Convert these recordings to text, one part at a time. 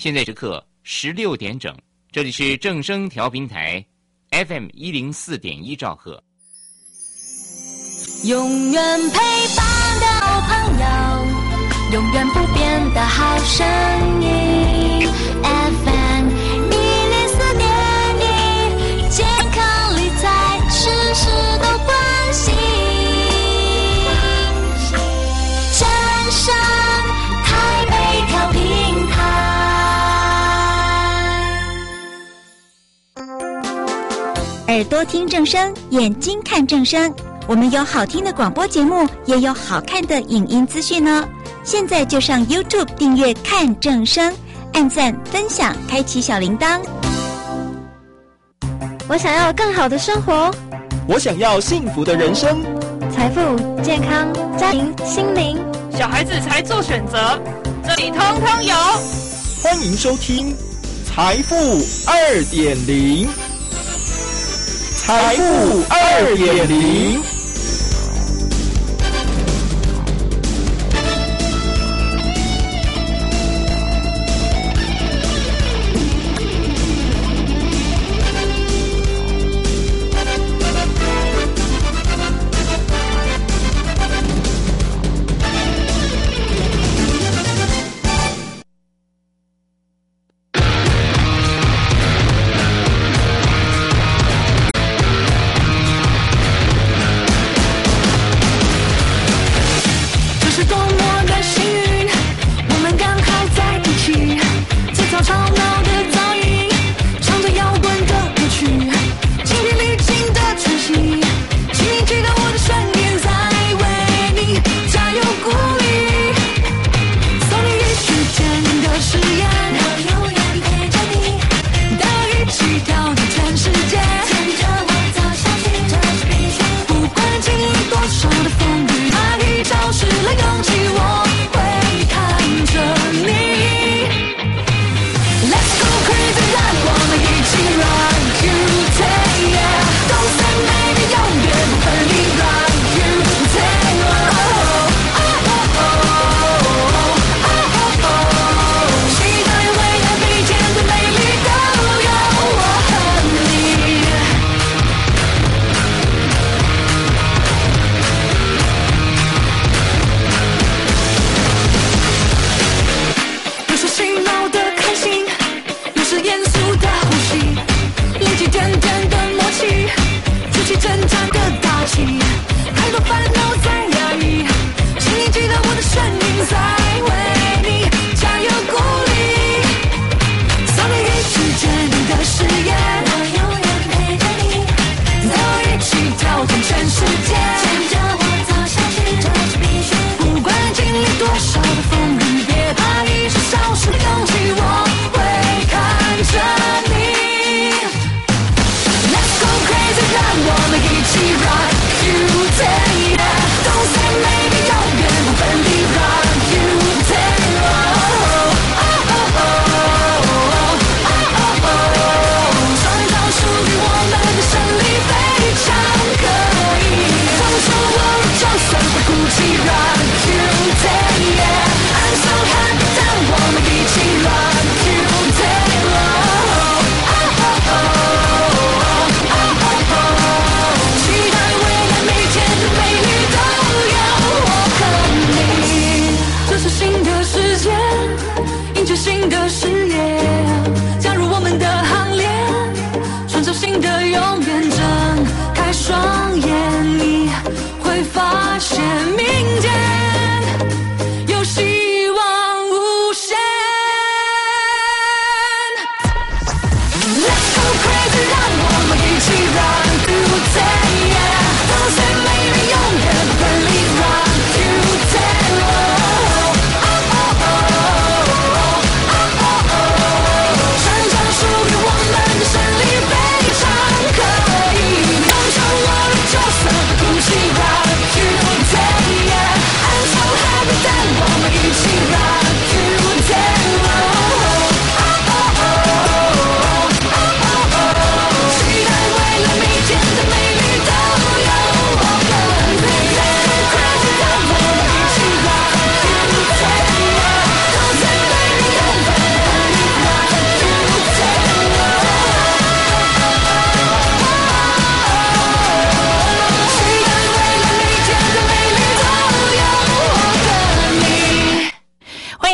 现在时刻16点整，这里是正声调频台 FM104.1兆赫。 永远陪伴的好朋友，永远不变的好声音 FM104.1，健康理财事事都关心，正声台北调频台。 耳朵听正声，眼睛看正声。我们有好听的广播节目，也有好看的影音资讯呢。现在就上 YouTube 订阅看正声，按赞分享，开启小铃铛。 我想要更好的生活， 我想要幸福的人生， 财富、健康、家庭、心灵， 小孩子才做选择，这里通通有。 欢迎收听财富2.0，财富2.0。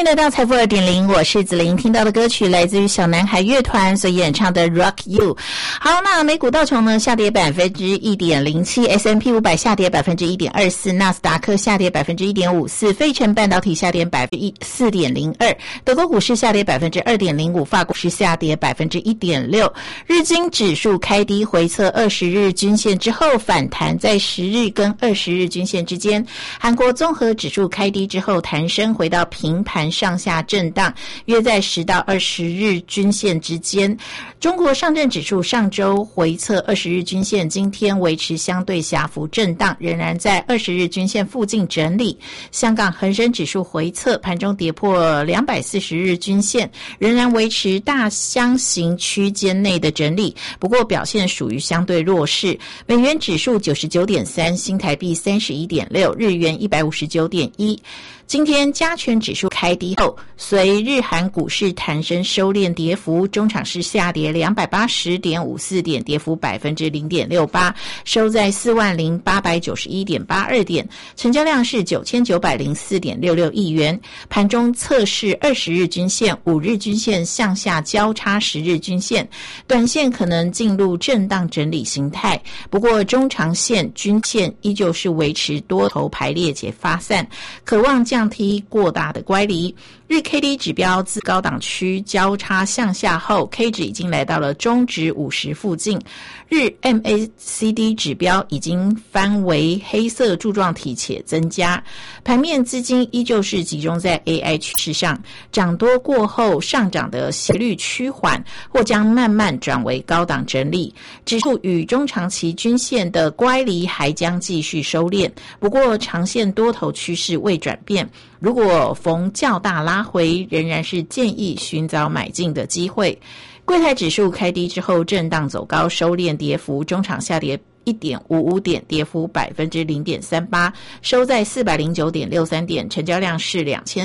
来到财富 2.0， 我是子琳，听到的歌曲来自于小男孩乐团所演唱的 Rock You。 好，那美股道琼呢下跌 1.07%， S&P 500下跌 1.24%， 纳斯达克下跌 1.54%， 费城半导体下跌 4.02%， 德国股市下跌 2.05%， 法国股市下跌 1.6%。 日经指数开低回测20日均线之后反弹，在10日跟20日均线之间。韩国综合指数开低之后弹升回到平盘上下震荡，约在10到20日均线之间。中国上证指数上周回测20日均线，今天维持相对狭幅震荡，仍然在20日均线附近整理。香港恒生指数回测，盘中跌破240日均线，仍然维持大箱型区间内的整理，不过表现属于相对弱势。美元指数 99.3， 新台币 31.6， 日元 159.1。今天加权指数开低后，随日韩股市弹升收敛跌幅，中场是下跌 280.54 点，跌幅 0.68%， 收在 40,891.82 点，成交量是 9,904.66 亿元。盘中测试20日均线、5日均线向下交叉10日均线，短线可能进入震荡整理形态，不过中长线均线依旧是维持多头排列且发散，可望降低过大的乖离。日 KD 指标自高档区交叉向下后， K 值已经来到了中值50附近。日 MACD 指标已经翻为黑色柱状体且增加。盘面资金依旧是集中在 AI 趋势上，涨多过后上涨的斜率趋缓，或将慢慢转为高档整理。指数与中长期均线的乖离还将继续收敛，不过长线多头趋势未转变，如果逢较大拉回，仍然是建议寻找买进的机会。柜台指数开低之后震荡走高，收敛跌幅，中场下跌1.55 点，跌幅 0.38%， 收在 409.63 点，成交量是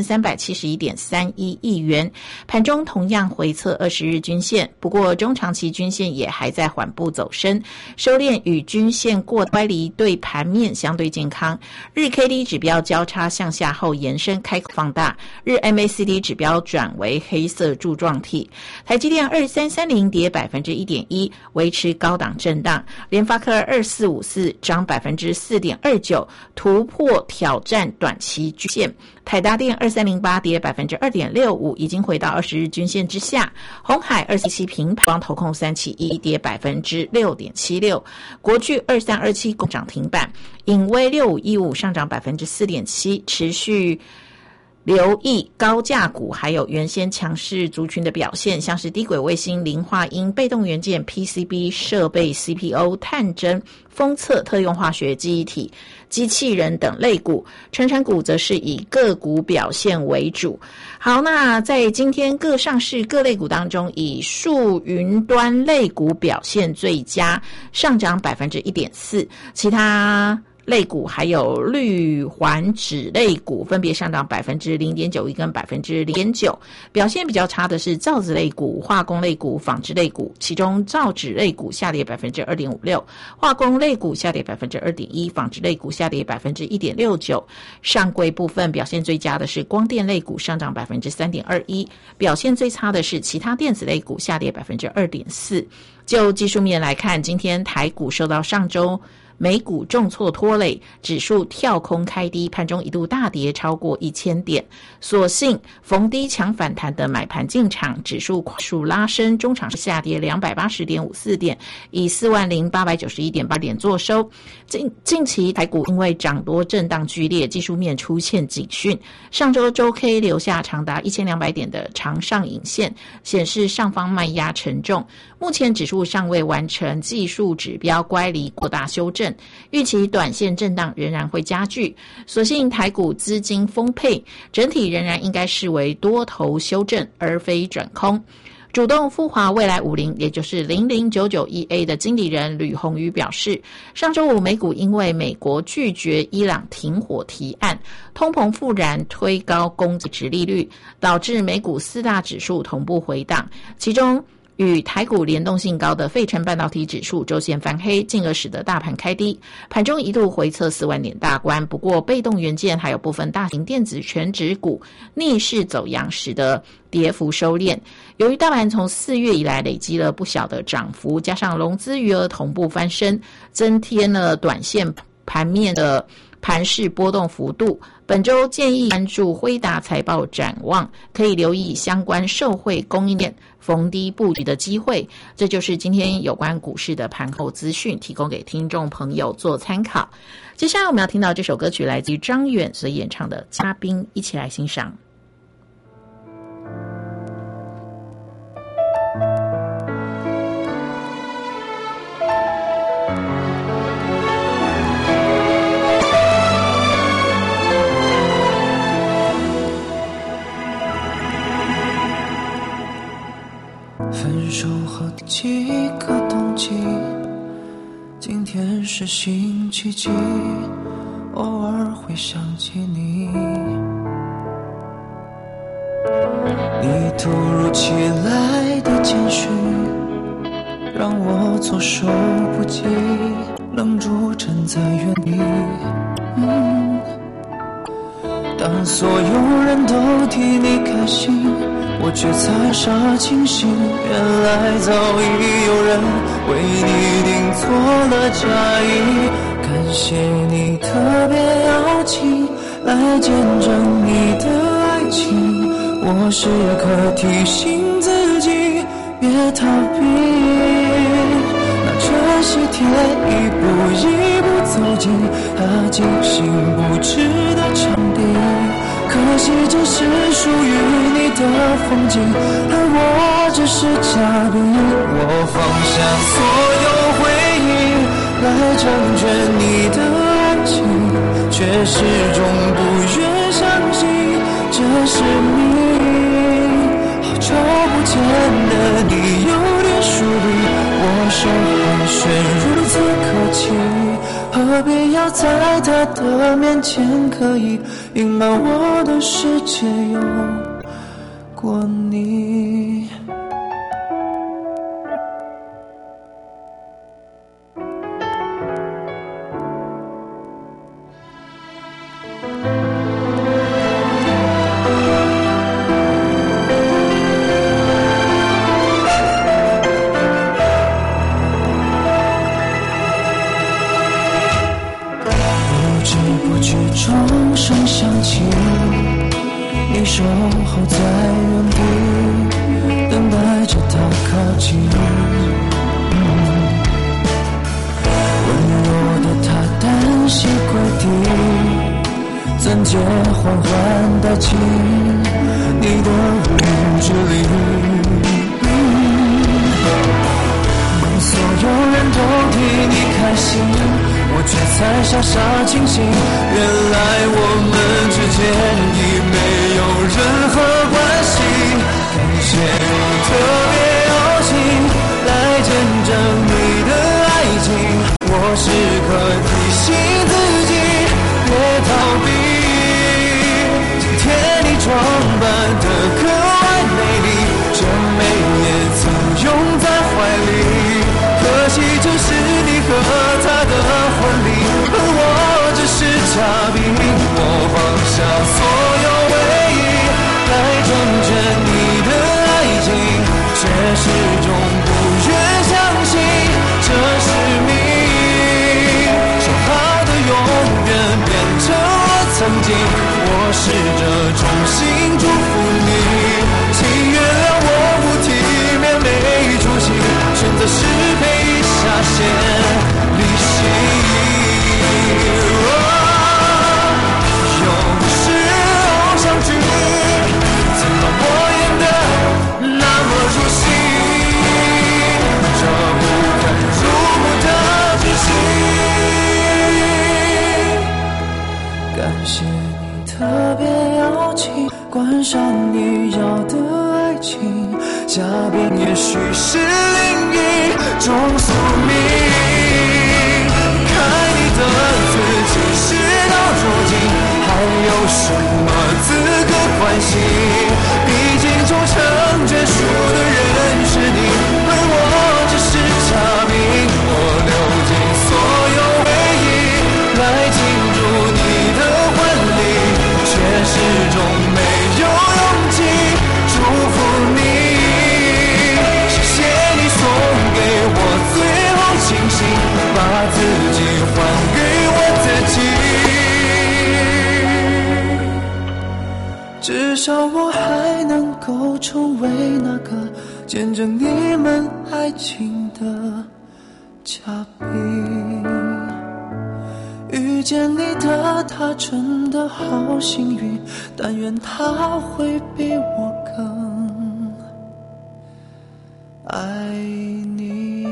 2371.31 亿元。盘中同样回测20日均线，不过中长期均线也还在缓步走升，收敛与均线过乖离对盘面相对健康。日 KD 指标交叉向下后延伸开口放大，日 MACD 指标转为黑色柱状体。台积电2330跌 1.1%， 维持高档震荡。联发科2454涨 4.29%， 突破挑战短期均线。台达电2308跌 2.65%， 已经回到20日均线之下。鸿海247平盘，光投控371跌 6.76%， 国巨2327攻涨停板，颖威6515上涨 4.7%， 持续留意高价股还有原先强势族群的表现，像是低轨卫星、磷化铟、被动元件、PCB 设备、CPO、探针、封测、特用化学、记忆体、机器人等类股。传产股则是以个股表现为主。好，那在今天各上市各类股当中，以数云端类股表现最佳，上涨 1.4%， 其他类股还有氯环酯类股分别上涨 0.91% 跟 0.9%， 表现比较差的是造纸类股、化工类股、纺织类股，其中造纸类股下跌 2.56%， 化工类股下跌 2.1%， 纺织类股下跌 1.69%。 上柜部分表现最佳的是光电类股上涨 3.21%， 表现最差的是其他电子类股下跌 2.4%。 就技术面来看，今天台股受到上周美股重挫拖累，指数跳空开低，盘中一度大跌超过1000点，所幸逢低抢反弹的买盘进场，指数快速拉升，中场下跌 280.54 点，以 40,891.8 点作收。近期台股因为涨多震荡剧烈，技术面出现警讯，上周周 K 留下长达1200点的长上影线，显示上方卖压沉重。目前指数尚未完成技术指标乖离过大修正，预期短线震荡仍然会加剧，所幸台股资金丰沛，整体仍然应该视为多头修正而非转空。主动富华未来50，也就是00991A 的经理人吕宏宇表示，上周五美股因为美国拒绝伊朗停火提案，通膨复燃推高公债殖利率，导致美股4大指数同步回档，其中与台股联动性高的费城半导体指数周线翻黑，进而使得大盘开低，盘中一度回测4万点大关。不过被动元件还有部分大型电子全指股逆势走阳，使得跌幅收敛。由于大盘从4月以来累积了不小的涨幅，加上融资余额同步翻身，增添了短线盘面的盘势波动幅度，本周建议关注辉达财报展望，可以留意相关受惠供应链逢低布局的机会。这就是今天有关股市的盘后资讯，提供给听众朋友做参考。接下来我们要听到这首歌曲来自于张远所演唱的《嘉宾》，一起来欣赏。 分手后的几个冬季，今天是星期几？偶尔会想起你，你突如其来的简讯让我措手不及，愣住站在原地。当所有人都替你开心，我却才傻清醒，原来早已有人为你订做了嫁衣。感谢你特别邀请来见证你的爱情，我时刻提醒自己别逃避，那这些天一步一步走进他精心布置的场地，可惜这是属于你的风景，而我只是嘉宾。我放下所有回忆来成全你的爱情，却始终不愿相信这是你。好久不见的你有点疏离，我手寒暄如此客气，何必要在他的面前刻意隐瞒我的世界有过你。钟声响起，你守候在原地，等待着他靠近。温柔的他单膝跪地，钻戒缓缓戴进你的无影之里。当所有人都替你开心，我却才傻傻清醒，原来我们之间已没有任何关系。感谢你特别邀请来见证你的爱情，我时刻提醒自己别逃避。今天你装扮得格外美丽，这美也曾拥在怀里，可惜这是你和他的婚礼，而我只是嘉宾。我放下所有回忆来成全你的爱情，却始终不愿相信这是命。说好的永远变成了曾经，我试着衷心祝福你，请原谅我不体面没出息，选择失陪下线离席。又是偶像剧，怎么我演得那么入戏？这不堪入目的剧情，感谢你特别邀请，关上你要的爱情，嘉宾也许是另一种宿命。看你的自己事到如今，还有什么资格关心？毕竟终成眷属的人是你， 够成为那个见证你们爱情的嘉宾。遇见你的他真的好幸运，但愿他会比我更爱你。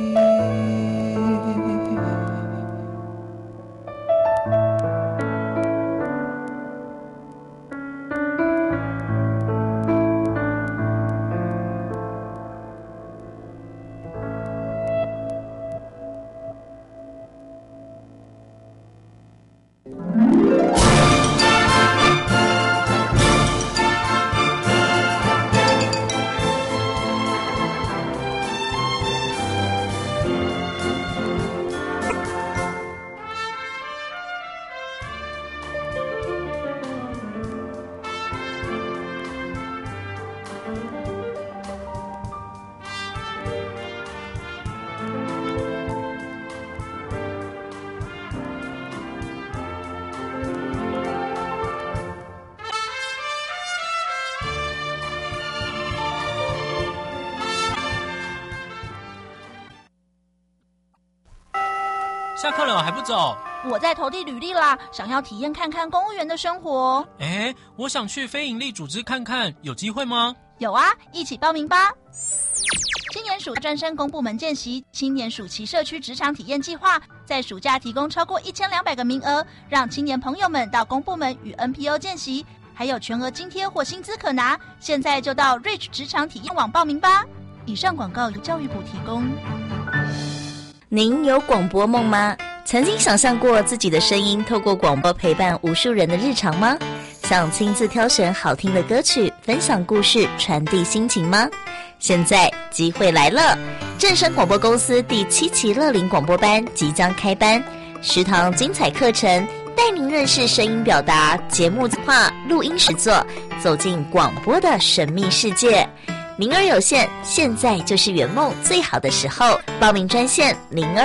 下课了还不走？ 我在投递履历啦，想要体验看看公务员的生活。 我想去非营利组织看看，有机会吗？ 有啊，一起报名吧！青年署专升公部门见习青年暑期社区职场体验计划，在暑假提供超过1200个名额，让青年朋友们到公部门与 NPO 见习，还有全额津贴或薪资可拿。现在就到 Reach 职场体验网报名吧。以上广告由教育部提供。 您有广播梦吗？曾经想象过自己的声音透过广播陪伴无数人的日常吗？想亲自挑选好听的歌曲，分享故事，传递心情吗？现在机会来了！正声广播公司第7期乐龄广播班即将开班，10堂精彩课程带您认识声音表达、节目化、录音实作，走进广播的神秘世界。名额有限，现在就是圆梦最好的时候。报名专线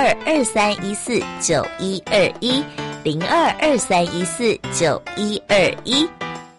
0223149121 0223149121。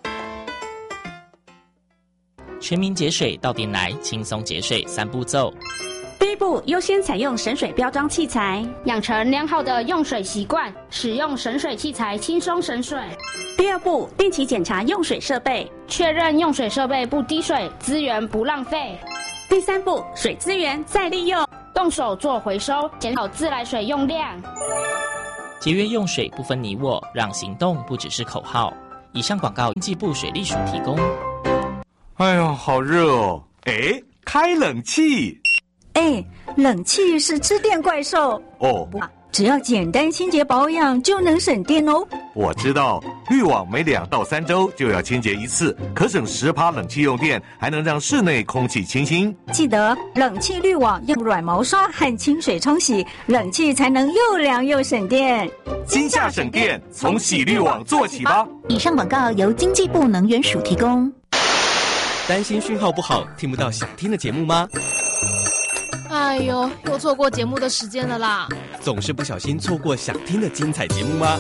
全民节水到店来，轻松节水3步骤。 第一步，优先采用省水标章器材， 养成良好的用水习惯，使用省水器材轻松省水。 第二步，定期检查用水设备， 确认用水设备不滴水，资源不浪费。 第三步，水资源再利用， 动手做回收，减少自来水用量。 节约用水不分你我，让行动不只是口号。以上广告经济部水利署提供。 哎呦，好热哦！开冷气。 冷气是吃电怪兽哦， 只要简单清洁保养就能省电哦。 我知道，滤网每2到3周就要清洁一次，可省10%冷气用电，还能让室内空气清新。 记得冷气滤网用软毛刷和清水冲洗，冷气才能又凉又省电。 今夏省电，从洗滤网做起吧。 以上广告由经济部能源署提供。 担心讯号不好，听不到想听的节目吗？ 哎呦，又错过节目的时间了啦！ 总是不小心错过想听的精彩节目吗？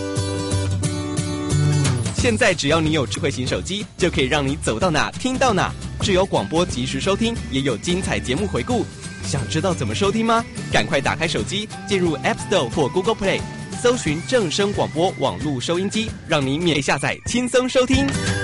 现在只要你有智慧型手机，就可以让你走到哪听到哪，只有广播及时收听，也有精彩节目回顾。想知道怎么收听吗？赶快打开手机，进入 App Store 或 Google Play， 搜寻正声广播网络收音机，让你免费下载，轻松收听。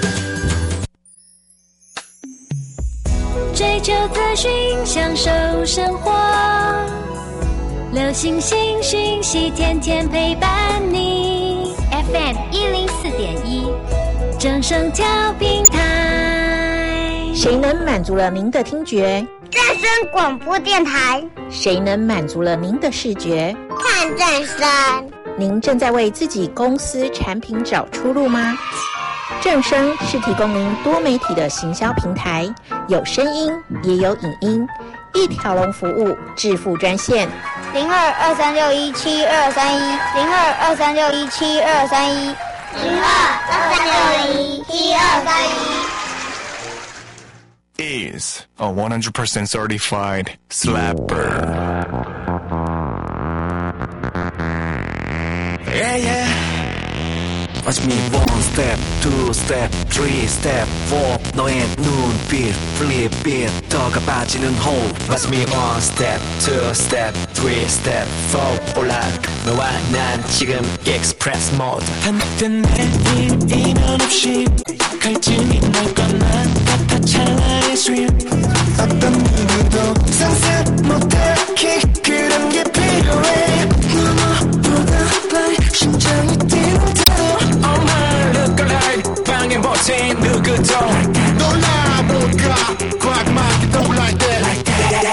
追求资讯，享受生活，流行新讯息，天天陪伴你。FM 104.1，正声调频台。 谁能满足了您的听觉？ 正声广播电台。 谁能满足了您的视觉？ 看正声。 您正在为自己公司产品找出路吗？正声是提供您多媒体的行销平台，有声音也有影音，一条龙服务，致富专线 0223617231 0223617231 is a 100% certified slapper. Yeah, yeah. Watch me one step, two step, three step, four. 너의 눈빛, flip빛, 더가 빠지는 호흡. Watch me one step, two step, three step, four. 올라가 너와 난 지금 express mode. 한땐 내일이면 없이 갈증이 날 건 난 같아 찰나의 swim. 어떤 누구도 상상 못해 kick 그런 게 필요해. 너보다 빨리 심장이 뛰는 대로 Oh my look alike 방해버틴 누구도 놀라 못 가 꽉 막히도 like that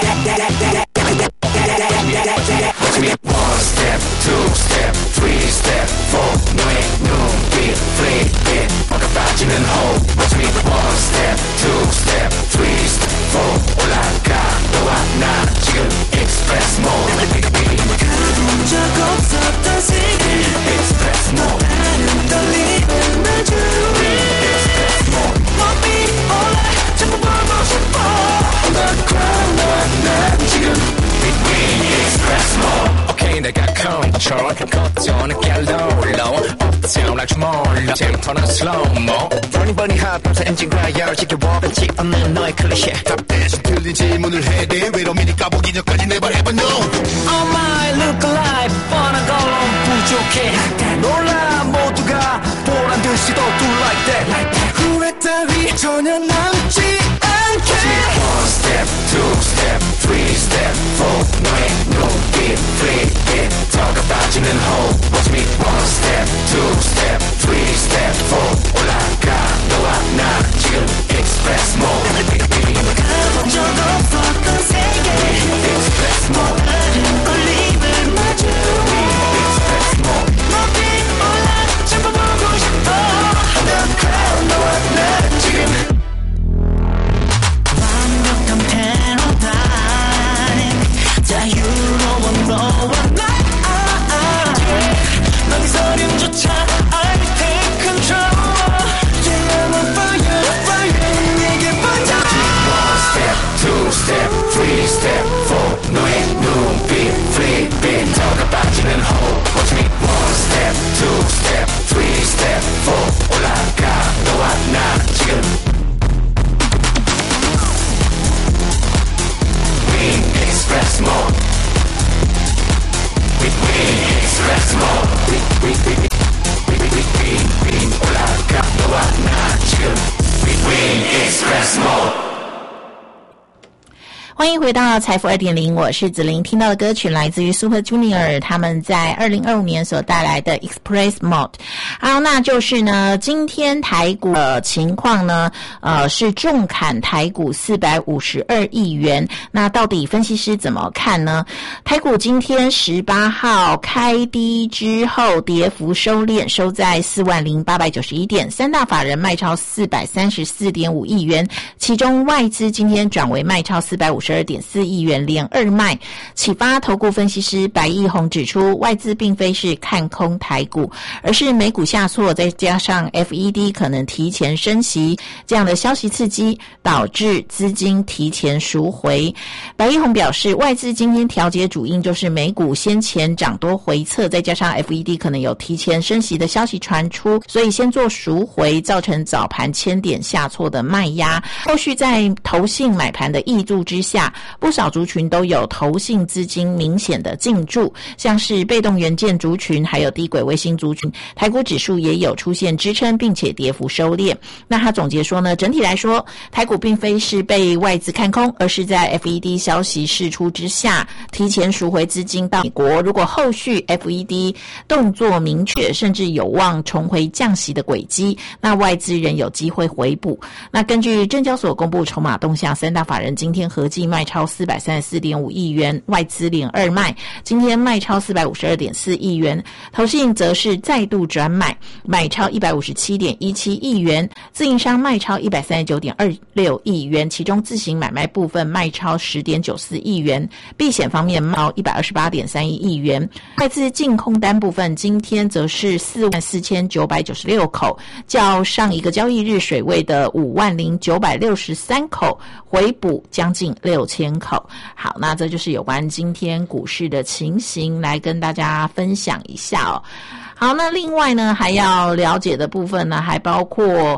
Watch me one step, two step, three step, four 너의 눈빛 flip it 뭐가 빠지는 호흡 Watch me one step, two step, three step, four 올라가 너와 나 지금 express mode 가본 적 없었던 세계 express mode 나는 떨리는 마주 express mode 몸이 올라 전부 보고 싶어 On the ground 너와 나 지금 express mode Okay 내가 control 걱정은 get low low uptown like tomorrow tempo는 slow-mo Burning burning hot 벌써 엔진과 열 지켜봐 변치 없는 너의 클리셰 답대신 틀린 질문을 해 내 외로움이니 까보기 전까지 never ever know Oh my look alive 뻔한 건 부족해 놀라 모두가 보란 듯이 또 do like that 후회 따위 전혀 남지 않게 One step, two step, three step, four 너의 눈빛 flip it 더가 빠지는 호흡 Watch me one step, two step, three step, four 올라가 너와 나 지금 express mode 가본 적 없었던 세계 express mode 나는 걸림을 마주 express mode 높이 올라 전부 보고 싶어 On the ground 너와 나 지금 완벽한 패러다임 자유로운 너와 나 너의 서림조차 I take control Yeah I'm on fire, fire 내게 번져 One step, two step, three step, four 너의 눈빛 flip it 더가 빠지는 호흡 Watch me one step, two step, three step, four 올라가 너와 나 지금 Express mode. We express mode. We 올라가 너와 나 지금. We express mode. 欢迎回到财富 2.0， 我是子琳。听到的歌曲来自于 Super Junior 他们在2025年所带来的 Express Mode。好，那就是呢，今天台股的情况呢，是重砍台股452亿元。那到底分析师怎么看呢？台股今天18号开低之后跌幅收敛，收在40891点，三大法人卖超434.5亿元，其中外资今天转为卖超452.4亿元，连二卖。启发投顾分析师白义宏指出，外资并非是看空台股，而是美股下挫，再加上 FED 可能提前升息这样的消息刺激，导致资金提前赎回。白义宏表示，外资今天调节主因就是美股先前涨多回测，再加上 FED 可能有提前升息的消息传出，所以先做赎回，造成早盘1000点下挫的卖压。后续在投信买盘的挹注之下，不少族群都有投信资金明显的进驻，像是被动元件族群还有低轨卫星族群，台股指数也有出现支撑，并且跌幅收敛。那他总结说呢，整体来说台股并非是被外资看空，而是在 FED 消息释出之下提前赎回资金到美国。如果后续 FED 动作明确，甚至有望重回降息的轨迹，那外资仍有机会回补。那根据证交所公布筹码动向，三大法人今天合计卖超434.5亿元，外资连二卖，今天卖超452.4亿元，投信则是再度转买，买超157.17亿元，自营商卖超139.26亿元，其中自行买卖部分卖超10.94亿元，避险方面卖128.31亿元。外资净空单部分今天则是44996口，较上一个交易日水位的50963口回补将近6000口。好，那这就是有关今天股市的情形，来跟大家分享一下哦。 好，那另外呢，还要了解的部分呢，还包括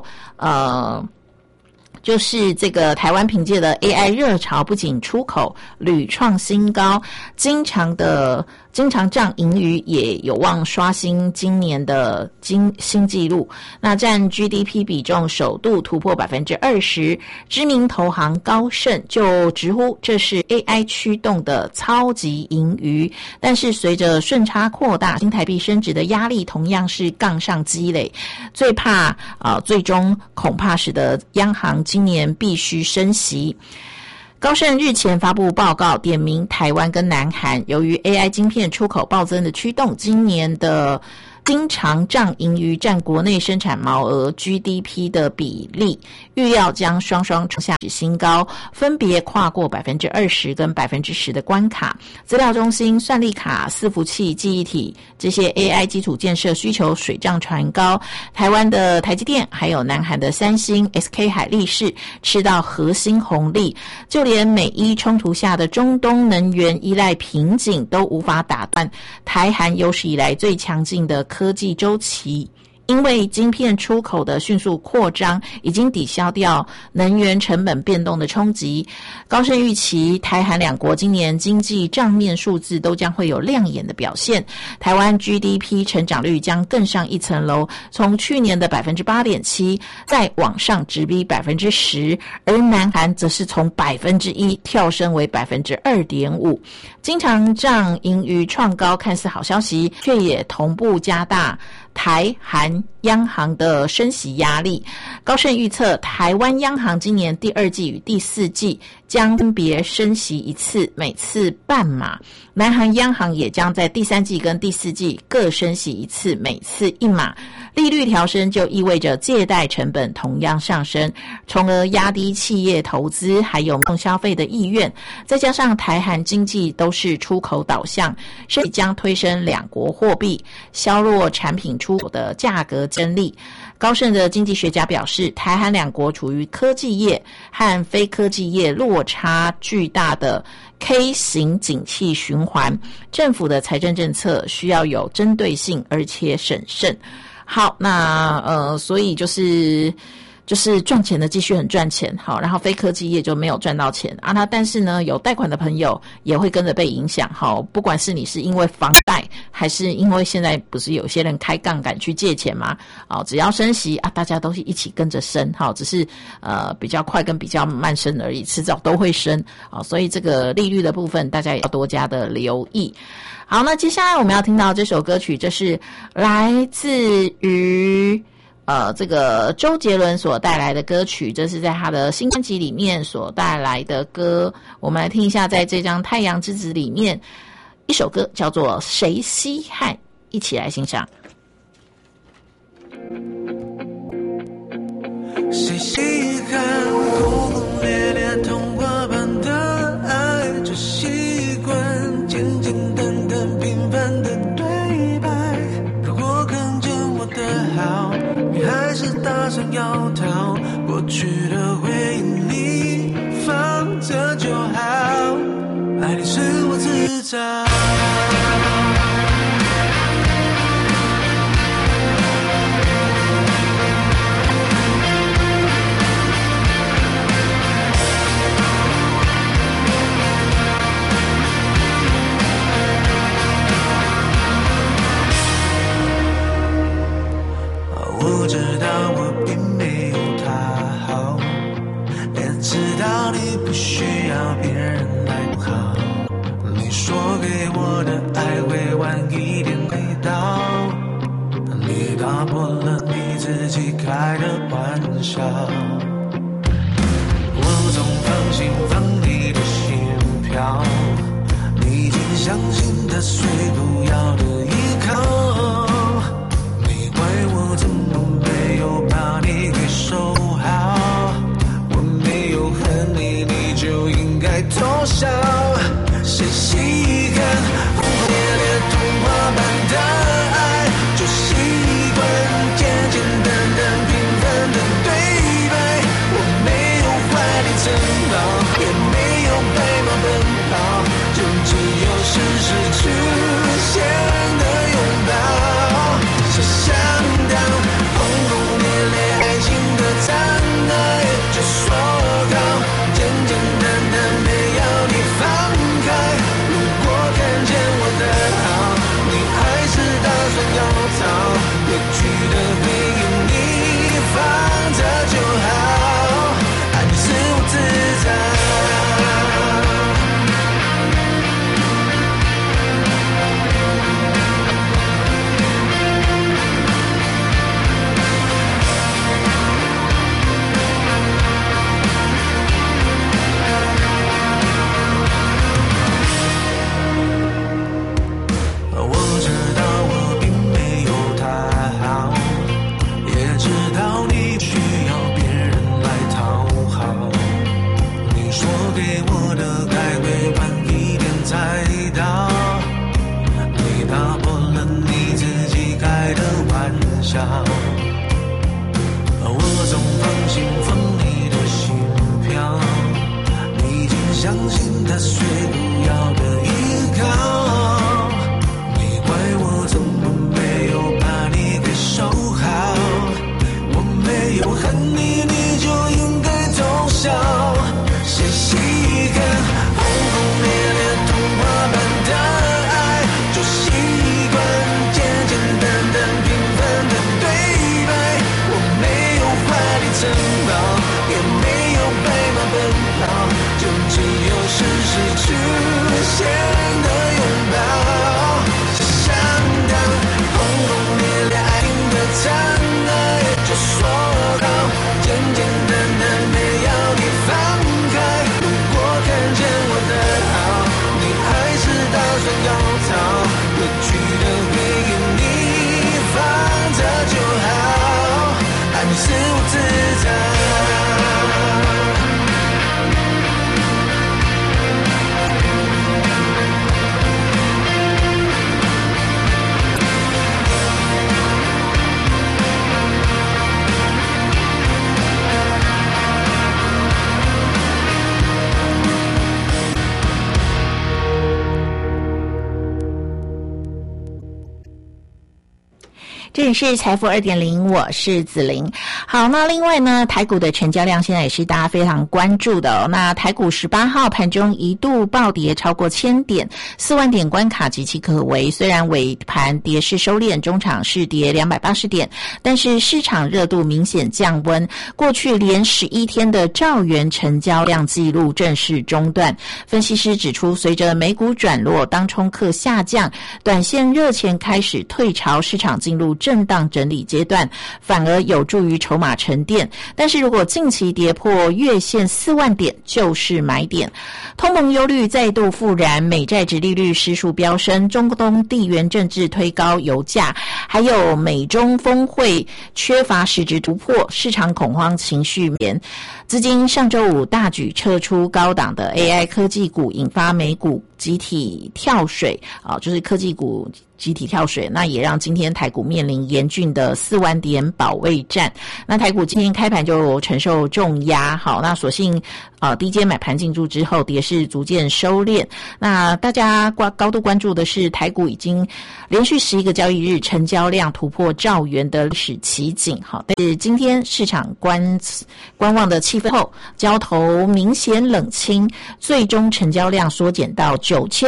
就是这个台湾凭借的 AI 热潮，不仅出口屡创新高，经常账盈余也有望刷新今年的新纪录。那占 GDP 比重首度突破 20%， 知名投行高盛就直呼这是 AI 驱动的超级盈余。但是随着顺差扩大，新台币升值的压力同样是杠上积累，最终恐怕使得央行今年必须升息。高盛日前发布报告，点名台湾跟南韩，由于 AI 晶片出口暴增的驱动，今年的经常账盈余占国内生产毛额 GDP 的比例，预料将双创下新高，分别跨过 20% 跟 10% 的关卡。资料中心、算力卡、伺服器、记忆体这些 AI 基础建设需求水涨船高，台湾的台积电还有南韩的三星、SK 海力士吃到核心红利，就连美伊冲突下的中东能源依赖瓶颈都无法打断台韩有史以来最强劲的科技周期。因为晶片出口的迅速扩张已经抵消掉能源成本变动的冲击，高盛预期台韩两国今年经济账面数字都将会有亮眼的表现，台湾 GDP 成长率将更上一层楼，从去年的 8.7% 再往上直逼 10%， 而南韩则是从 1% 跳升为 2.5%。 经常账盈余创高看似好消息，却也同步加大台韩央行的升息压力。高盛预测台湾央行今年第二季与第四季将分别升息一次，每次半码，南韩央行也将在第三季跟第四季各升息一次，每次1码。利率调升就意味着借贷成本同样上升，从而压低企业投资还有消费的意愿，再加上台韩经济都是出口导向，升息将推升两国货币，削弱产品出口的价格竞争力。高盛的经济学家表示，台韩两国处于科技业和非科技业落差巨大的 K 型景气循环，政府的财政政策需要有针对性而且审慎。好，那所以就是赚钱的继续很赚钱，好，然后非科技业就没有赚到钱啊。那但是呢，有贷款的朋友也会跟着被影响，好，不管是你是因为房贷，还是因为现在不是有些人开杠杆去借钱嘛，哦，只要升息啊，大家都是一起跟着升，好，只是比较快跟比较慢升而已，迟早都会升，好，所以这个利率的部分大家也要多加的留意。好，那接下来我们要听到这首歌曲，这是来自于这个周杰伦所带来的歌曲，这是在他的新专辑里面所带来的歌。我们来听一下，在这张《太阳之子》里面一首歌叫做《谁稀罕》，一起来欣赏。 谁稀罕轰轰烈烈童话般的爱，这习惯简简单单平凡的对白。如果看见我的好，你还是大声要逃，过去的回忆你放着就好，爱你是我自找。我知道我并没有他好，也知道你不需要别人来不好。你说给我的爱会晚一点味道，你打破了你自己开的玩笑。我总放心放你的心飘，你仅相信的最不要的依靠。我怎么没有把你给守好？我没有恨你，你就应该偷笑。谁稀罕轰轰烈烈童话般的爱，就习惯简简单单平凡的对白。我没有怀里城堡，也没有白马奔跑，就只有时时出现的拥抱。 给我的该会晚一点才到，你打破了你自己开的玩笑，我总放心放你的心跳，你已经相信它最主要的依靠，你怪我怎么没有把你给守好，我没有恨你，你就应该偷笑，细细看轰轰烈烈童话般的爱，就习惯简简单单平凡的对白，我没有华丽城堡，也没有白马奔跑，就只有是失去前的拥抱，想当轰轰烈烈爱情的残爱，就说好简简单单没要你放开，如果看见我的好，你还是打算高潮，过去的回忆你放着就好，爱你肆无自在。 这里是财富 2.0， 我是子玲。好，那另外呢，台股的成交量现在也是大家非常关注的哦。那台股18号盘中一度暴跌超过1000点，4万点关卡岌岌可危。虽然尾盘跌势收敛，中场是跌280点，但是市场热度明显降温。过去连11天的兆元成交量记录正式中断。分析师指出，随着美股转弱，当冲客下降，短线热钱开始退潮，市场进入震荡整理阶段，反而有助于筹码沉淀。但是如果近期跌破月线4万点，就是买点。通膨忧虑再度复燃，美债殖利率失速飙升，中东地缘政治推高油价，还有美中峰会缺乏实质突破，市场恐慌情绪绵。资金上周五大举撤出高档的 AI 科技股，引发美股集体跳水就是科技股集体跳水，那也让今天台股面临严峻的4万点保卫战。那台股今天开盘就承受重压，好，那所幸低阶买盘进驻之后，跌势逐渐收敛。那大家高度关注的是，台股已经连续11个交易日成交量突破兆元的历史奇景，好，但是今天市场观望的气氛后，交投明显冷清，最终成交量缩减到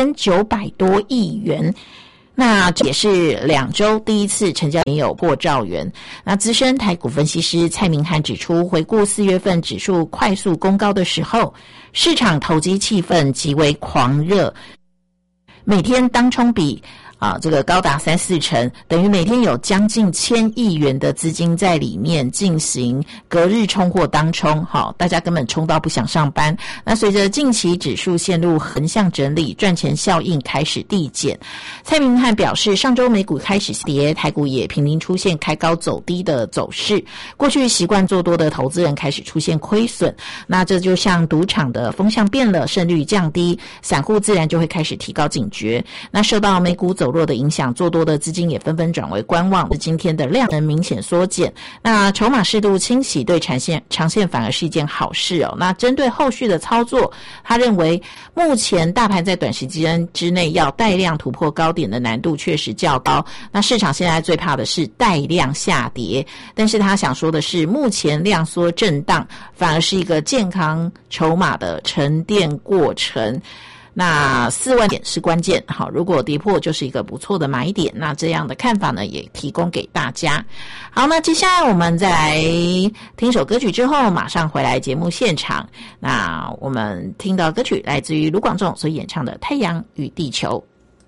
9900多亿元。那这也是2周第一次成交没有破兆元。那资深台股分析师蔡明汉指出，回顾4月份指数快速攻高的时候，市场投机气氛极为狂热，每天当冲比这个高达3-4成，等于每天有将近1000亿元的资金在里面进行隔日冲或当冲，好，大家根本冲到不想上班。那随着近期指数陷入横向整理，赚钱效应开始递减。蔡明汉表示，上周美股开始跌，台股也频频出现开高走低的走势，过去习惯做多的投资人开始出现亏损，那这就像赌场的风向变了，胜率降低，散户自然就会开始提高警觉。那受到美股走弱的影响，做多的资金也纷纷转为观望，今天的量能明显缩减。那筹码适度清洗对长线反而是一件好事哦。那针对后续的操作，他认为目前大盘在短时间之内要带量突破高点的难度确实较高，那市场现在最怕的是带量下跌，但是他想说的是，目前量缩震荡反而是一个健康筹码的沉淀过程。那4万点是关键，好，如果跌破就是一个不错的买点。那这样的看法呢，也提供给大家。好，那接下来我们在听首歌曲之后，马上回来节目现场。那我们听到歌曲来自于卢广仲所演唱的《太阳与地球》。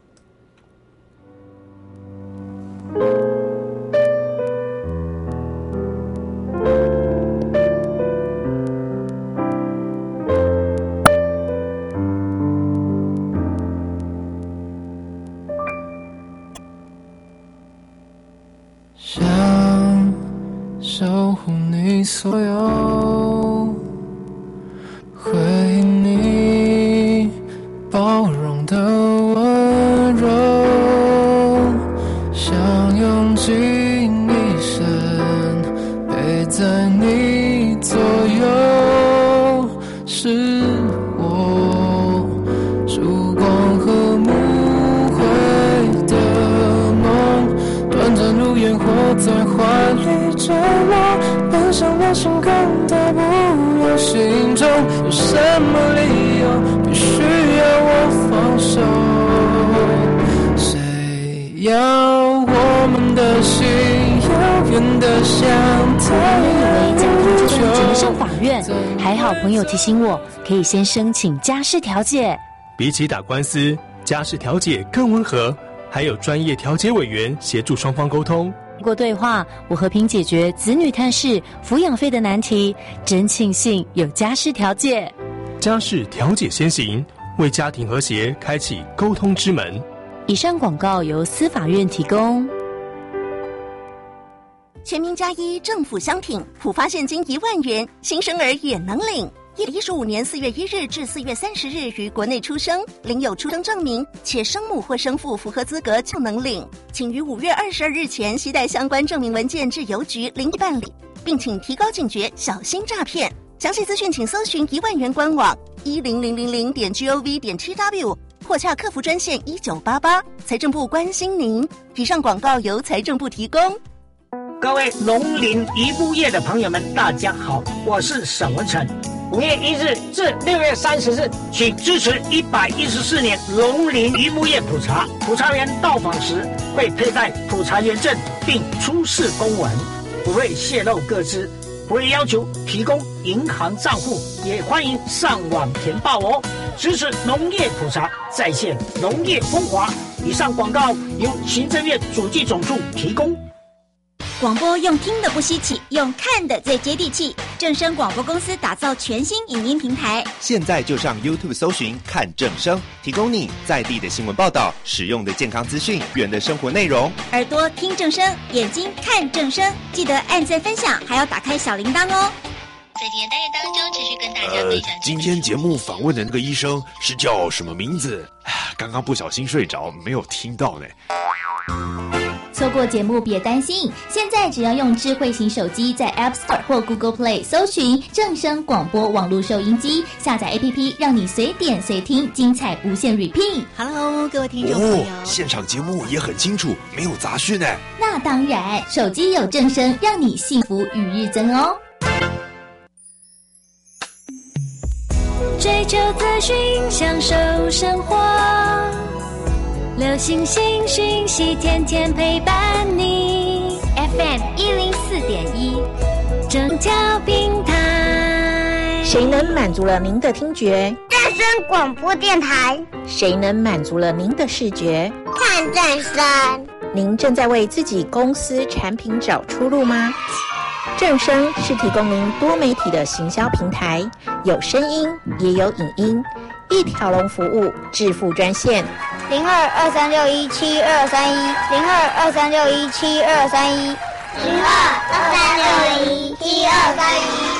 想守护你所有，回应你真的想太以为家庭纠纷只能上法院，还好朋友提醒我，可以先申请家事调解。 比起打官司，家事调解更温和，还有专业调解委员协助双方沟通。 通过对话，我和平解决子女探视、抚养费的难题，真庆幸有家事调解。 家事调解先行，为家庭和谐开启沟通之门。 以上广告由司法院提供。 全民+1政府相挺，普发现金1万元，新生儿也能领。115年4月1日至4月30日于国内出生，领有出生证明，且生母或生父符合资格就能领。请于5月22日前携带相关证明文件至邮局领办理，并请提高警觉，小心诈骗。详细资讯请搜寻1万元官网10000.gov.tw 或洽客服专线1988。财政部关心您。以上广告由财政部提供。 各位农林渔牧业的朋友们，大家好，我是沈文成。5月1日至6月30日，请支持114年农林渔牧业普查。普查员到访时会佩戴普查员证，并出示公文，不会泄露个资，不会要求提供银行账户，也欢迎上网填报哦。支持农业普查，再现农业风华。以上广告由行政院主计总处提供。 广播用听的不稀奇，用看的最接地气。正声广播公司打造全新影音平台， 现在就上 YouTube 搜寻看正声，提供你在地的新闻报道、实用的健康资讯、远的生活内容。 耳朵听正声，眼睛看正声，记得按赞分享，还要打开小铃铛哦。 在今天单元当中，持续跟大家分享。 今天节目访问的那个医生是叫什么名字？刚刚不小心睡着，没有听到呢。 错过节目别担心，现在只要用智慧型手机在 App Store 或 Google Play 搜寻正声广播网络收音机，下载 APP 让你随点随听，精彩无限 repeat。 Hello， 各位听众朋友， 现场节目也很清楚，没有杂讯呢。 那当然，手机有正声，让你幸福与日增哦。 追求资讯，享受生活，流行新讯息，天天陪伴你。FM 104.1，正调平台。 谁能满足了您的听觉？ 正声广播电台。 谁能满足了您的视觉？ 看正声。 您正在为自己公司产品找出路吗？正声是提供您多媒体的行销平台，有声音也有影音，一条龙服务，致富专线 0223617231，0223617231。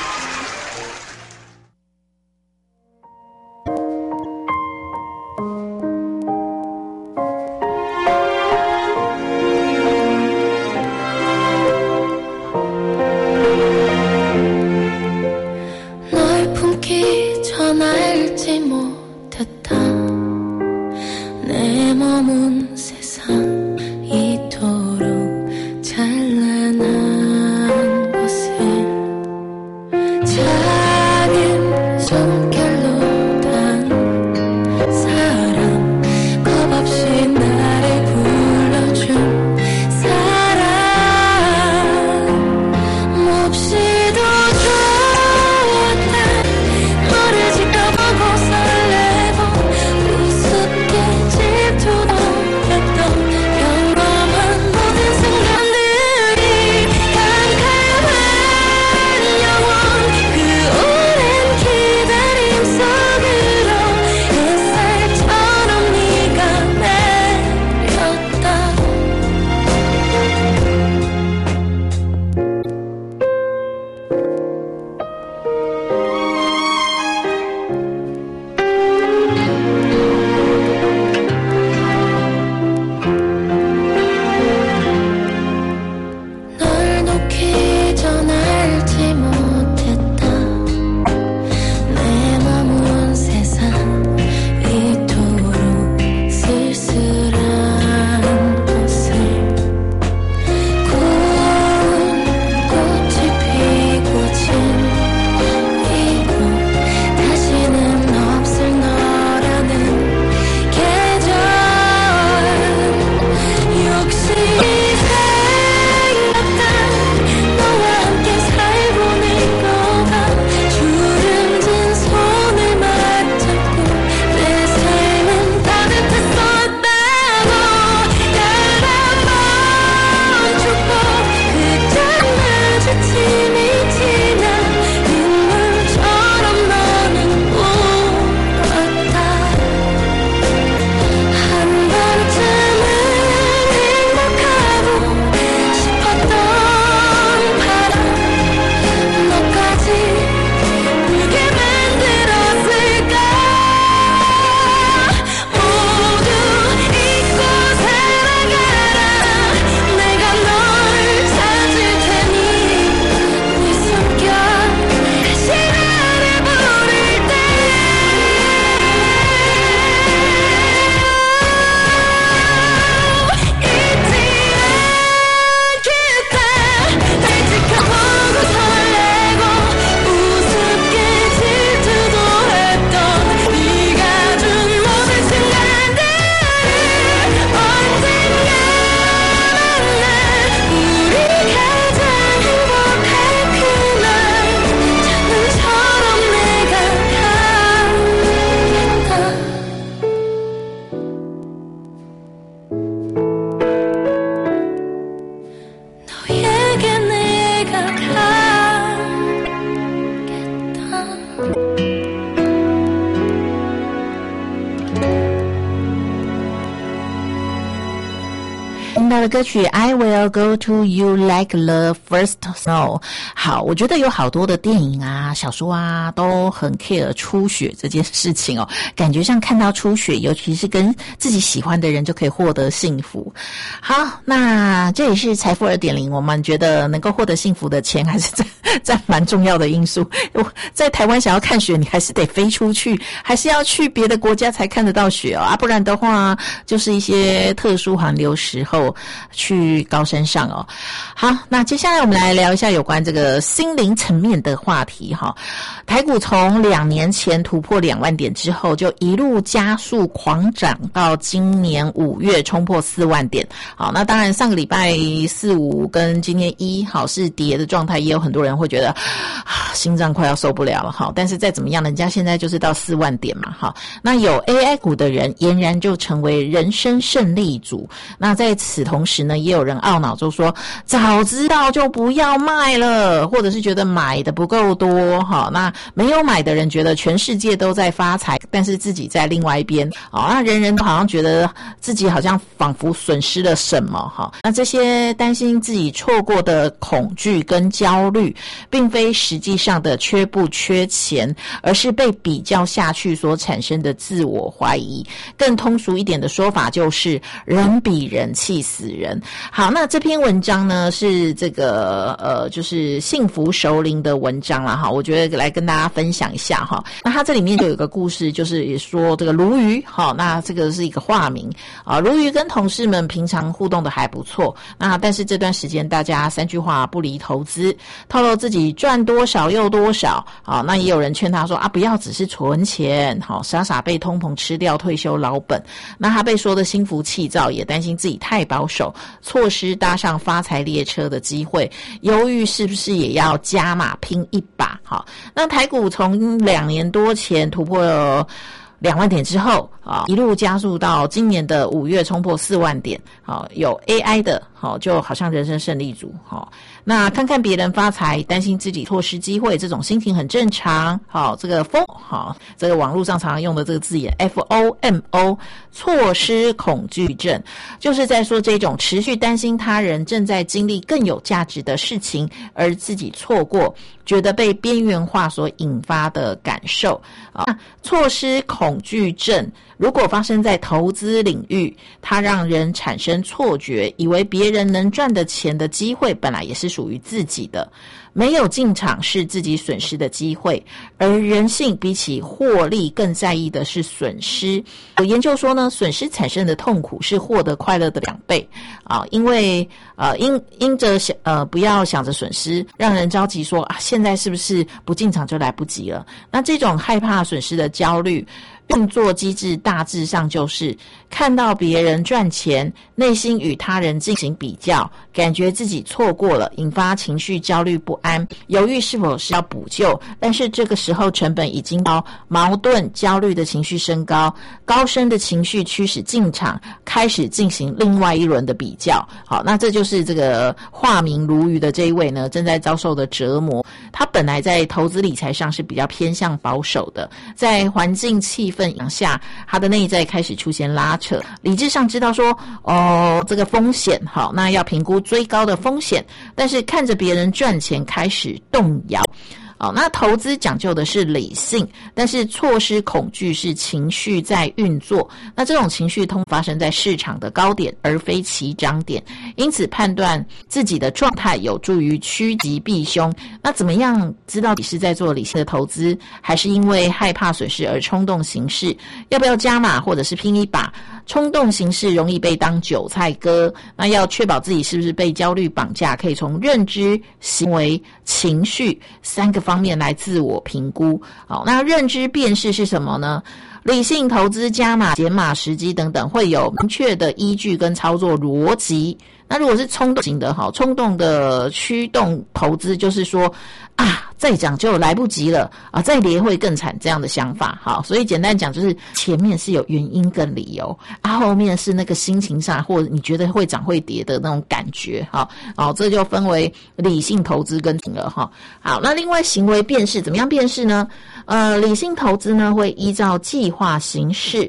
到的歌曲 I Will Go To You Like the First Snow。 好，我觉得有好多的电影啊小说啊都很 care 初雪这件事情哦，感觉像看到初雪，尤其是跟自己喜欢的人就可以获得幸福。好，那这也是财富 2.0， 我们觉得能够获得幸福的钱还是占蛮重要的因素。在台湾想要看雪，你还是得飞出去，还是要去别的国家才看得到雪哦，不然的话就是一些特殊寒流时候去高山上哦。好，那接下来我们来聊一下有关这个心灵层面的话题哈。台股从2年前突破2万点之后，就一路加速狂涨到今年5月冲破4万点。好，那当然上个礼拜4、5跟今天1好是跌的状态，也有很多人会觉得心脏快要受不了了哈。但是再怎么样，人家现在就是到4万点嘛哈。那有 AI 股的人俨然就成为人生胜利组。那在此同时呢，也有人懊恼就说早知道就不要卖了，或者是觉得买的不够多哈。那没有买的人觉得全世界都在发财，但是自己在另外一边那人人都好像觉得自己好像仿佛损失了什么哈。那这些担心自己错过的恐惧跟焦虑，并非实际上的缺不缺钱，而是被比较下去所产生的自我怀疑。更通俗一点的说法就是人比人气死人。好，那这篇文章呢是这个就是幸福熟龄的文章啦哈，我觉得来跟大家分享一下哈。那它这里面就有一个故事，就是也说这个鲈鱼哈，那这个是一个化名啊，鲈鱼跟同事们平常互动的还不错，那但是这段时间大家3句话不离投资，透露自己赚多少又多少啊。那也有人劝他说不要只是存钱好，傻傻被通膨吃掉退休老本。那他被说的心浮气躁，也担心自己太保守，错失搭上发财列车的机会，犹豫是不是也要加码拼一把。好，那台股从2年多前突破了2万点之后一路加速到今年的5月冲破4万点。有 AI 的就好像人生胜利组。那看看别人发财，担心自己错失机会，这种心情很正常。这个这个网络上常常用的这个字眼 FOMO 错失恐惧症，就是在说这种持续担心他人正在经历更有价值的事情，而自己错过，觉得被边缘化所引发的感受。错失恐惧症如果发生在投资领域，它让人产生错觉，以为别人能赚的钱的机会本来也是属于自己的，没有进场是自己损失的机会，而人性比起获利更在意的是损失。有研究说呢，损失产生的痛苦是获得快乐的2倍因为因着不要想着损失，让人着急说现在是不是不进场就来不及了。那这种害怕损失的焦虑运作机制大致上就是看到别人赚钱，内心与他人进行比较，感觉自己错过了，引发情绪焦虑不安，犹豫是否是要补救，但是这个时候成本已经高，矛盾焦虑的情绪升高，高升的情绪驱使进场，开始进行另外一轮的比较。好，那这就是这个化名鲈鱼的这一位呢，正在遭受的折磨。他本来在投资理财上是比较偏向保守的，在环境气氛影响下，他的内在开始出现拉扯，理智上知道说这个风险好，那要评估追高的风险，但是看着别人赚钱开始动摇。那投资讲究的是理性，但是错失恐惧是情绪在运作。那这种情绪通发生在市场的高点，而非起涨点。因此判断自己的状态有助于趋吉避凶。那怎么样知道你是在做理性的投资，还是因为害怕损失而冲动行事？要不要加码或者是拼一把？冲动行事容易被当韭菜割。那要确保自己是不是被焦虑绑架，可以从认知、行为、情绪3个方面来自我评估。好，那认知辨识是什么呢？理性投资加码、减码时机等等会有明确的依据跟操作逻辑。那如果是冲动型的冲动的驱动投资，就是说再涨就来不及了再跌会更惨这样的想法。好，所以简单讲就是前面是有原因跟理由后面是那个心情上或者你觉得会涨会跌的那种感觉。好，这就分为理性投资跟好，那另外行为辨识怎么样辨识呢？理性投资呢会依照计划行事，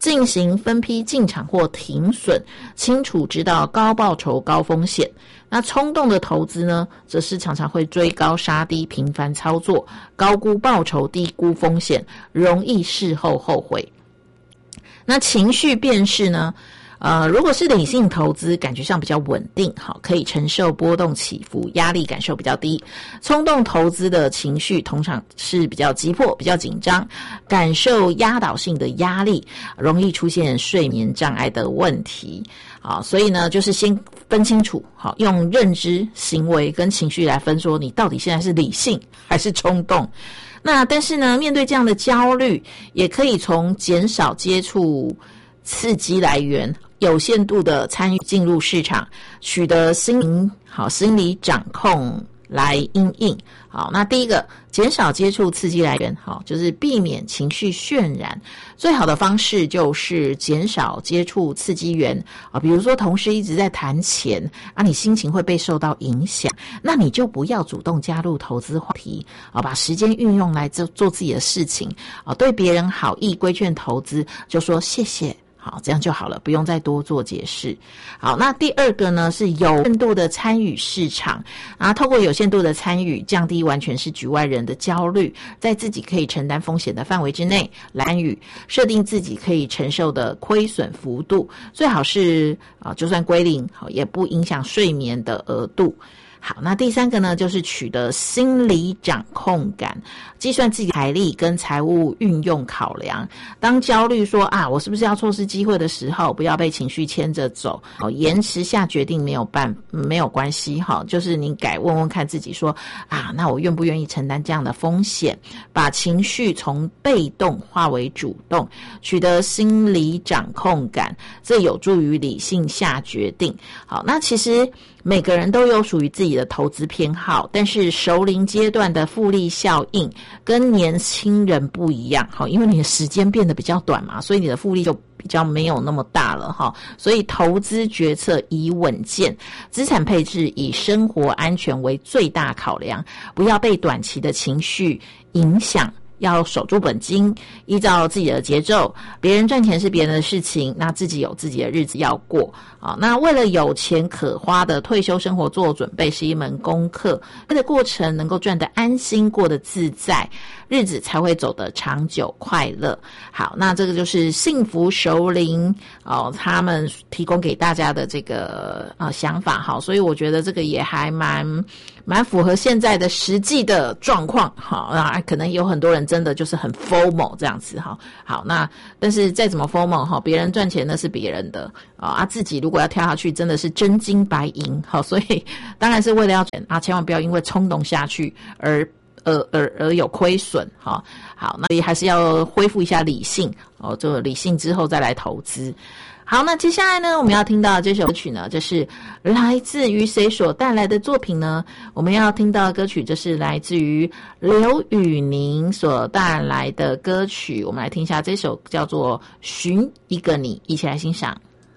进行分批进场或停损，清楚知道高报酬高风险。那冲动的投资呢，则是常常会追高杀低，频繁操作，高估报酬低估风险，容易事后后悔。那情绪辨识呢，如果是理性投资，感觉上比较稳定，好，可以承受波动起伏，压力感受比较低。冲动投资的情绪通常是比较急迫，比较紧张，感受压倒性的压力，容易出现睡眠障碍的问题。好，所以呢，就是先分清楚，好，用认知、行为跟情绪来分，说你到底现在是理性还是冲动。那但是呢，面对这样的焦虑，也可以从减少接触刺激来源，有限度的参与进入市场，取得心理掌控来因应。好，那第一个，减少接触刺激来源，好，就是避免情绪渲染。最好的方式就是减少接触刺激源啊，比如说同事一直在谈钱啊，你心情会被受到影响，那你就不要主动加入投资话题啊，把时间运用来做自己的事情啊，对别人好意规劝投资，就说谢谢。好，这样就好了，不用再多做解释。好，那第二个呢，是有限度的参与市场，透过有限度的参与，降低完全是局外人的焦虑，在自己可以承担风险的范围之内来参与，设定自己可以承受的亏损幅度，最好是就算归零，也不影响睡眠的额度。好，那第三个呢，就是取得心理掌控感，计算自己财力跟财务运用考量。当焦虑说我是不是要错失机会的时候，不要被情绪牵着走，延迟下决定没有关系，就是你问问看自己说那我愿不愿意承担这样的风险，把情绪从被动化为主动，取得心理掌控感，这有助于理性下决定。好，那其实每个人都有属于自己的投资偏好，但是熟龄阶段的复利效应跟年轻人不一样，因为你的时间变得比较短嘛，所以你的复利就比较没有那么大了，所以投资决策以稳健，资产配置以生活安全为最大考量，不要被短期的情绪影响，要守住本金，依照自己的节奏，别人赚钱是别人的事情，那自己有自己的日子要过。那为了有钱可花的退休生活做准备是一门功课，这个过程能够赚得安心，过得自在，日子才会走得长久快乐。好，那这个就是幸福熟龄他们提供给大家的这个想法。好，所以我觉得这个也还蛮符合现在的实际的状况。好，那可能有很多人真的就是很 FOMO 这样子。好，那但是再怎么 FOMO 别人赚钱那是别人的自己如果要跳下去真的是真金白银。好，所以当然是为了要钱千万不要因为冲动下去而有亏损。好，那所以还是要恢复一下理性这个理性之后再来投资。好，那接下来呢，我们要听到这首歌曲呢，这是来自于谁所带来的作品呢？我们要听到的歌曲，这是来自于刘宇宁所带来的歌曲。我们来听一下这首叫做《寻一个你》，一起来欣赏。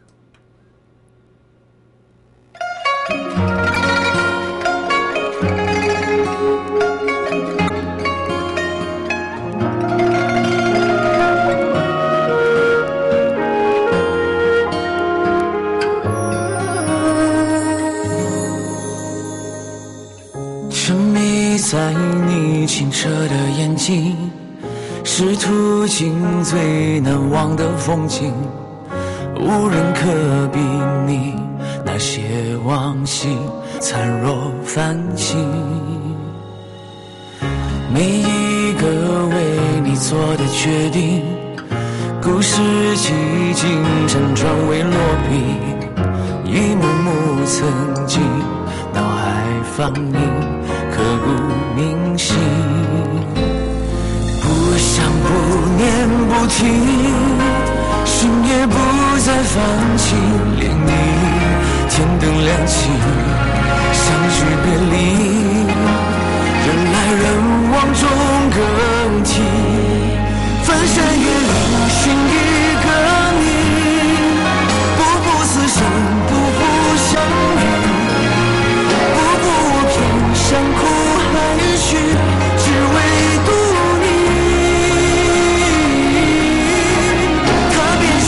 沉迷在你清澈的眼睛，是途经最难忘的风景，无人可比拟那些往昔灿若繁星。每一个为你做的决定，故事几经辗转为落笔，一幕幕曾经脑海放映，刻骨铭心。不想不念不听，心也不再放弃，连你天灯亮起，相聚别离，人来人往中更替，翻山越岭寻一个你，步步厮守，步步相遇，步步我偏向苦海去，只唯独你。踏遍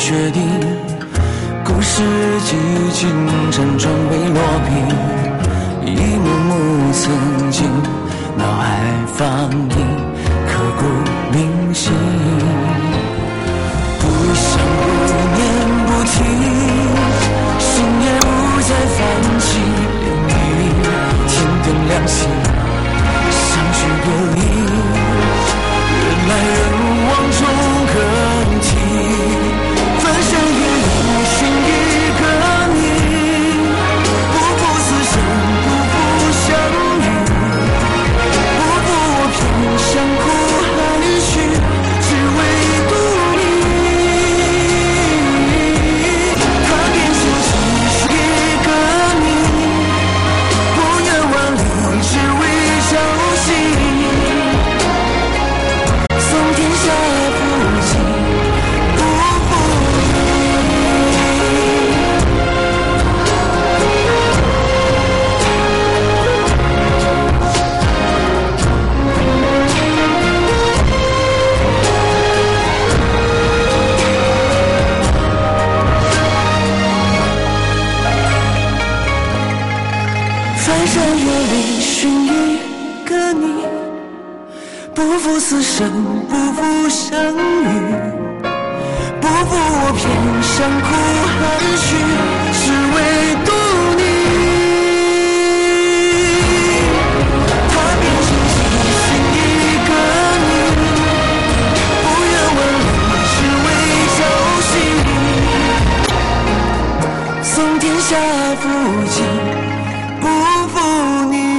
决定，故事几经辗转被落笔，一幕幕曾经脑海放映，刻骨铭心。不想不念不听，深夜不再泛起涟漪，天灯亮起，相聚别离，人来人往中更替，翻山越岭寻一个你，不负此生不负相遇，不负我偏向苦海去，只为独你。踏遍千山寻一个你，不远万里只为朝夕。送天下父亲，不负翻山越岭寻一个你，不负此生不负相遇，不负我偏向苦海去，只为独你。踏遍千山寻一个你，不远万里只为朝夕。送天下父亲，不负你。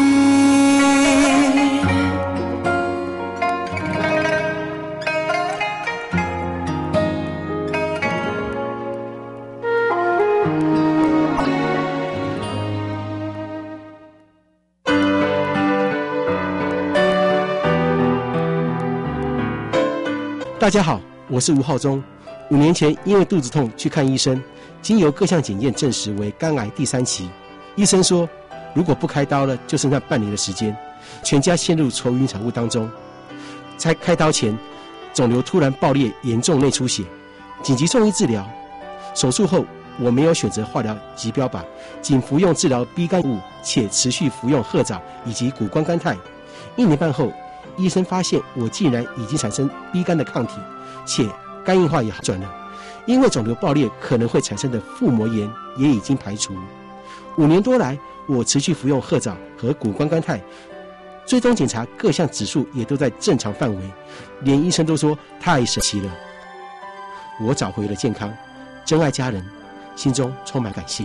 大家好，我是吴浩中。5年前因为肚子痛去看医生，经由各项检验证实为肝癌第3期。医生说，如果不开刀了，就剩下半年的时间，全家陷入愁云惨雾当中。在开刀前，肿瘤突然爆裂，严重内出血，紧急送医治疗。手术后，我没有选择化疗及标靶，仅服用治疗 B 肝物，且持续服用褐藻以及谷胱甘肽。1年半后，医生发现我竟然已经产生 B 肝的抗体，且肝硬化也好转了。因为肿瘤爆裂可能会产生的腹膜炎也已经排除。5年多来，我持续服用褐藻和谷胱甘肽，追踪检查各项指数也都在正常范围，连医生都说太神奇了。我找回了健康，珍爱家人，心中充满感谢。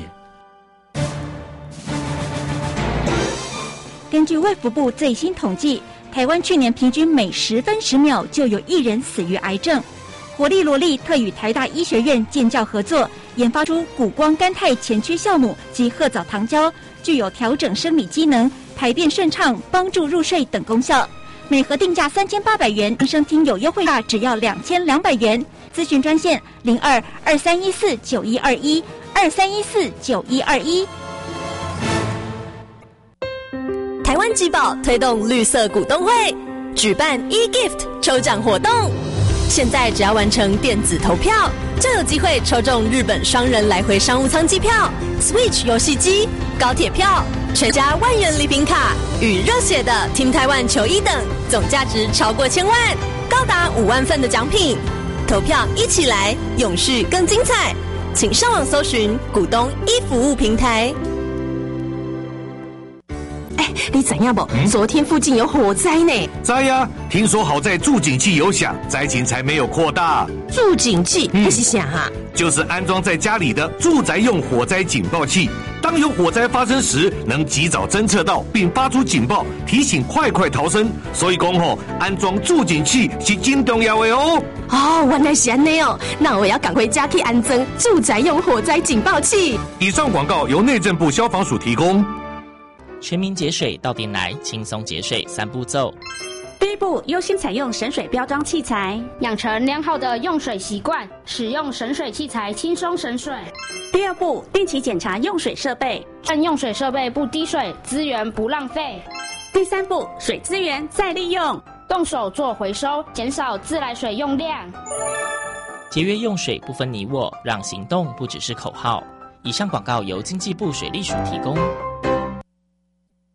根据卫福部最新统计，台湾去年平均每10分10秒就有1人死于癌症。活力萝莉特与台大医学院建教合作，研发出谷胱甘肽前驱酵母及褐藻糖胶，具有调整生理机能、排便顺畅、帮助入睡等功效。每盒定价3800元，医生听有优惠价只要2200元。咨询专线02-2314-9121，2314-9121。 台湾集宝推动绿色股东会，举办 e-gift 抽奖活动。现在只要完成电子投票，就有机会抽中日本双人来回商务舱机票、Switch 游戏机、高铁票、全家10000元礼品卡与热血的 Team Taiwan 球衣等，总价值超过1000万，高达5万份的奖品。投票一起来，永续更精彩！请上网搜寻股东e服务平台。 你知影不？昨天附近有火灾呢。 知呀，听说好在助警器有响，灾情才没有扩大。 助警器那是啥啊？ 就是安装在家里的住宅用火灾警报器。当有火灾发生时，能及早侦测到并发出警报，提醒快逃生。所以讲安装助警器是真重要的哦。 哦，原来是安内哦，那我要赶回家去安装住宅用火灾警报器。 以上广告由内政部消防署提供。 全民节水到点来，轻松节水3步骤。 第1步，优先采用省水标章器材， 养成良好的用水习惯，使用省水器材轻松省水。 第2步，定期检查用水设备， 趁用水设备不滴水，资源不浪费。 第3步，水资源再利用， 动手做回收，减少自来水用量。 节约用水不分你我，让行动不只是口号。以上广告由经济部水利署提供。